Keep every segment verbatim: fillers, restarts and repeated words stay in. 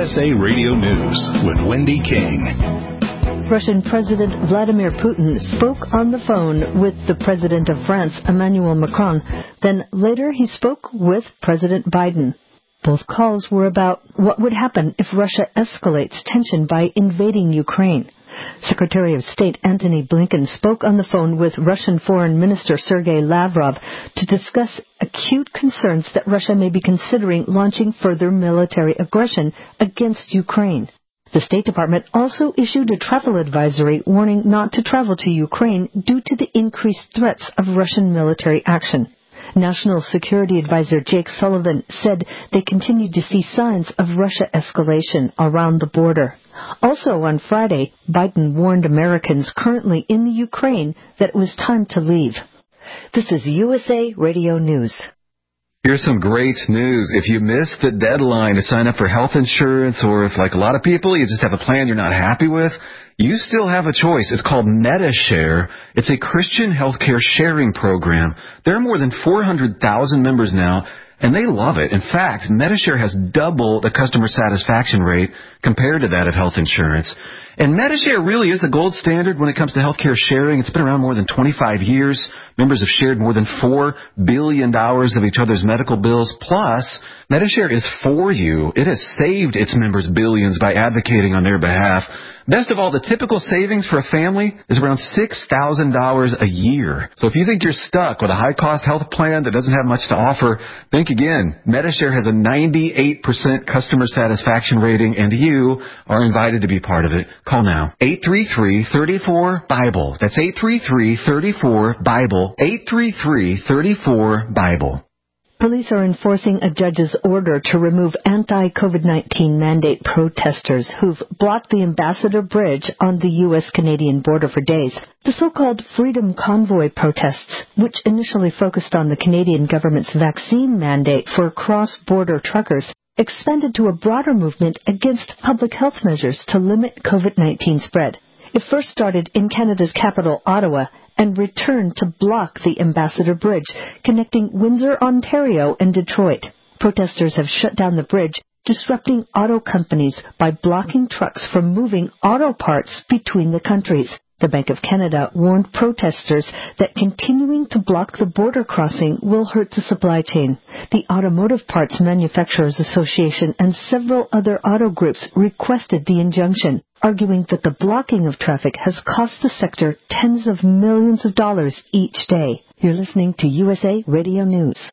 S A Radio News with Wendy King. Russian President Vladimir Putin spoke on the phone with the President of France, Emmanuel Macron. Then later he spoke with President Biden. Both calls were about what would happen if Russia escalates tension by invading Ukraine. Secretary of State Antony Blinken spoke on the phone with Russian Foreign Minister Sergei Lavrov to discuss acute concerns that Russia may be considering launching further military aggression against Ukraine. The State Department also issued a travel advisory warning not to travel to Ukraine due to the increased threats of Russian military action. National Security Advisor Jake Sullivan said they continued to see signs of Russia escalation around the border. Also on Friday, Biden warned Americans currently in the Ukraine that it was time to leave. This is U S A Radio News. Here's some great news. If you missed the deadline to sign up for health insurance, or if, like a lot of people, you just have a plan you're not happy with, you still have a choice. It's called MediShare. It's a Christian healthcare sharing program. There are more than four hundred thousand members now, and they love it. In fact, MediShare has double the customer satisfaction rate compared to that of health insurance. And MediShare really is the gold standard when it comes to healthcare sharing. It's been around more than twenty-five years. Members have shared more than four billion dollars of each other's medical bills. Plus, MediShare is for you. It has saved its members billions by advocating on their behalf. Best of all, the typical savings for a family is around six thousand dollars a year. So if you think you're stuck with a high-cost health plan that doesn't have much to offer, think again. MediShare has a ninety-eight percent customer satisfaction rating, and you are invited to be part of it. Call now. eight three three, three four, BIBLE. That's eight three three, three four, BIBLE. eight three three, three four, BIBLE. Police are enforcing a judge's order to remove anti-COVID nineteen mandate protesters who've blocked the Ambassador Bridge on the U S Canadian border for days. The so-called Freedom Convoy protests, which initially focused on the Canadian government's vaccine mandate for cross-border truckers, expanded to a broader movement against public health measures to limit COVID nineteen spread. It first started in Canada's capital, Ottawa, and returned to block the Ambassador Bridge, connecting Windsor, Ontario, and Detroit. Protesters have shut down the bridge, disrupting auto companies by blocking trucks from moving auto parts between the countries. The Bank of Canada warned protesters that continuing to block the border crossing will hurt the supply chain. The Automotive Parts Manufacturers Association and several other auto groups requested the injunction, arguing that the blocking of traffic has cost the sector tens of millions of dollars each day. You're listening to U S A Radio News.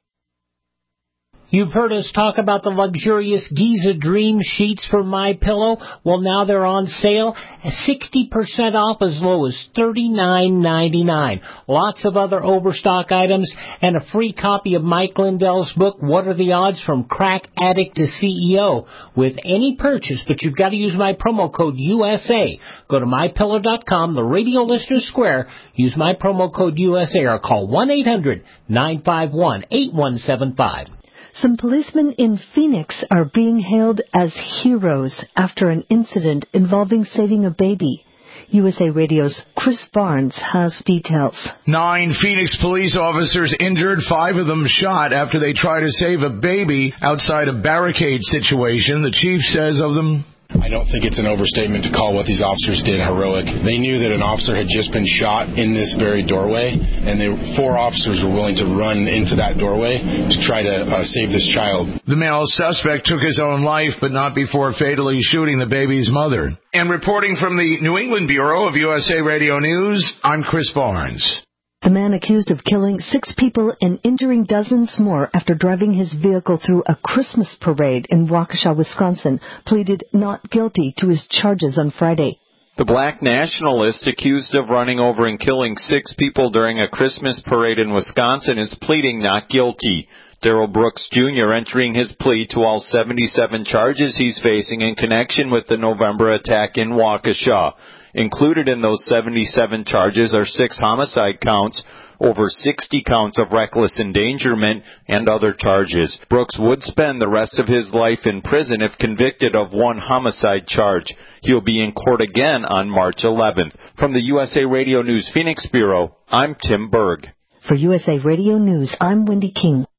You've heard us talk about the luxurious Giza Dream sheets from MyPillow. Well, now they're on sale, sixty percent off as low as thirty-nine ninety-nine. Lots of other overstock items and a free copy of Mike Lindell's book, What Are the Odds from Crack Addict to C E O, with any purchase, but you've got to use my promo code U S A. Go to my pillow dot com, the Radio Listener Square, use my promo code U S A, or call one eight hundred nine five one eight one seven five. Some policemen in Phoenix are being hailed as heroes after an incident involving saving a baby. U S A Radio's Chris Barnes has details. Nine Phoenix police officers injured, five of them shot after they tried to save a baby outside a barricade situation. The chief says of them, I don't think it's an overstatement to call what these officers did heroic. They knew that an officer had just been shot in this very doorway, and they, four officers were willing to run into that doorway to try to uh, save this child. The male suspect took his own life, but not before fatally shooting the baby's mother. And reporting from the New England Bureau of U S A Radio News, I'm Chris Barnes. The man accused of killing six people and injuring dozens more after driving his vehicle through a Christmas parade in Waukesha, Wisconsin, pleaded not guilty to his charges on Friday. The black nationalist accused of running over and killing six people during a Christmas parade in Wisconsin is pleading not guilty. Darrell Brooks, Junior entering his plea to all seventy-seven charges he's facing in connection with the November attack in Waukesha. Included in those seventy-seven charges are six homicide counts, over sixty counts of reckless endangerment, and other charges. Brooks would spend the rest of his life in prison if convicted of one homicide charge. He'll be in court again on March eleventh. From the U S A Radio News Phoenix Bureau, I'm Tim Berg. For U S A Radio News, I'm Wendy King.